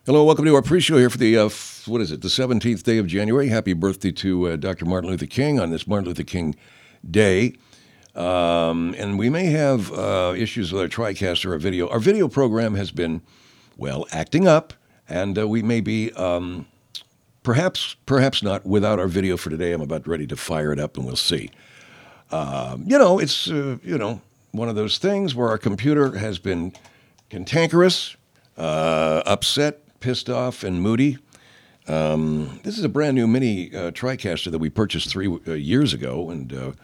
Hello, welcome to our pre-show here for the, the 17th day of January. Happy birthday to Dr. Martin Luther King on this Martin Luther King Day. And we may have issues with our TriCaster, our video. Our video program has been, well, acting up, and we may be, perhaps not, without our video for today. I'm about ready to fire it up, and we'll see. It's, one of those things where our computer has been cantankerous, upset, pissed off, and moody. This is a brand new mini TriCaster that we purchased 3 years ago, and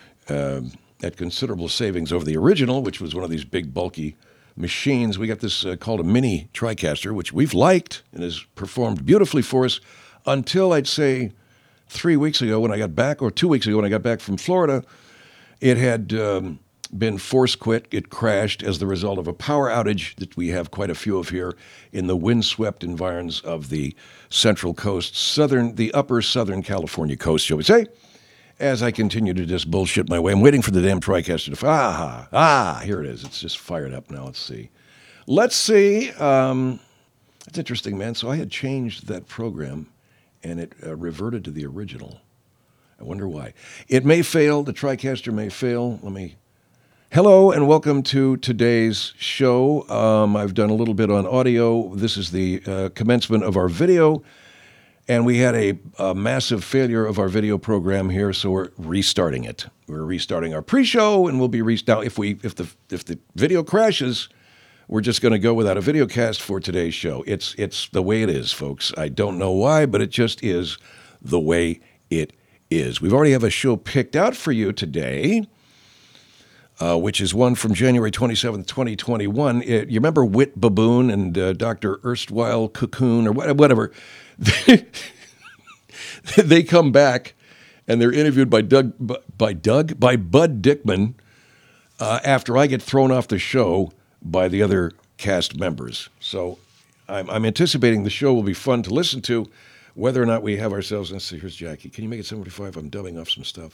at considerable savings over the original, which was one of these big, bulky machines. We got this called a mini TriCaster, which we've liked and has performed beautifully for us until I'd say 3 weeks ago when I got back, or 2 weeks ago when I got back from Florida. It had been force quit. It crashed as the result of a power outage that we have quite a few of here in the windswept environs of the Central Coast, the upper Southern California coast, shall we say. As I continue to just bullshit my way, I'm waiting for the damn TriCaster to here it is. It's just fired up now. Let's see. It's interesting, man. So I had changed that program, and it reverted to the original. I wonder why. It may fail. The TriCaster may fail. Hello and welcome to today's show. I've done a little bit on audio. This is the commencement of our video, and we had a massive failure of our video program here, so we're restarting it. We're restarting our pre-show, and we'll be now. If the video crashes, we're just going to go without a video cast for today's show. It's the way it is, folks. I don't know why, but it just is the way it is. We already have a show picked out for you today. Which is one from January 27th, 2021. You remember Wit Baboon and Dr. Erstwhile Cocoon or whatever? They come back and they're interviewed by Bud Dickman after I get thrown off the show by the other cast members. So I'm anticipating the show will be fun to listen to, whether or not we have ourselves. Let's see, here's Jackie. Can you make it 7:45? I'm dubbing off some stuff.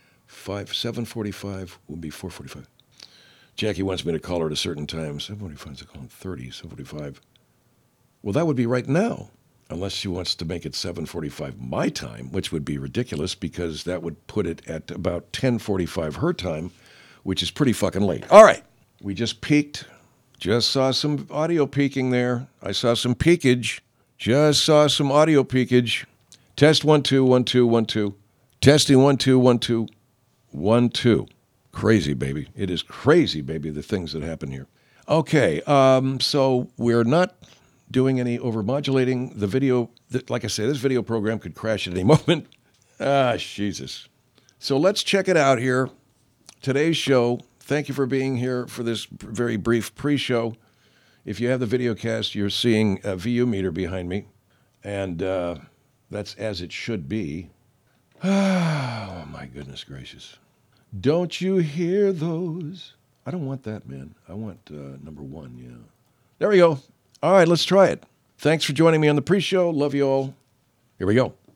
7:45 will be 4:45. Jackie wants me to call her at a certain time. 7:45 is calling 30. 7:45. Well, that would be right now, unless she wants to make it 7:45 my time, which would be ridiculous because that would put it at about 10:45 her time, which is pretty fucking late. All right, we just peaked. Just saw some audio peaking there. I saw some peakage. Just saw some audio peakage. Test 1 2 1 2 1 2. Testing 1 2 1 2. 1 2. Crazy, baby. It is crazy, baby, the things that happen here. Okay, so we're not doing any overmodulating. The video, like I say, this video program could crash at any moment. Jesus. So let's check it out here. Today's show, thank you for being here for this very brief pre-show. If you have the video cast, you're seeing a VU meter behind me, and that's as it should be. Oh, my goodness gracious. Don't you hear those? I don't want that, man. I want number 1, yeah. There we go. All right, let's try it. Thanks for joining me on the pre-show. Love you all. Here we go.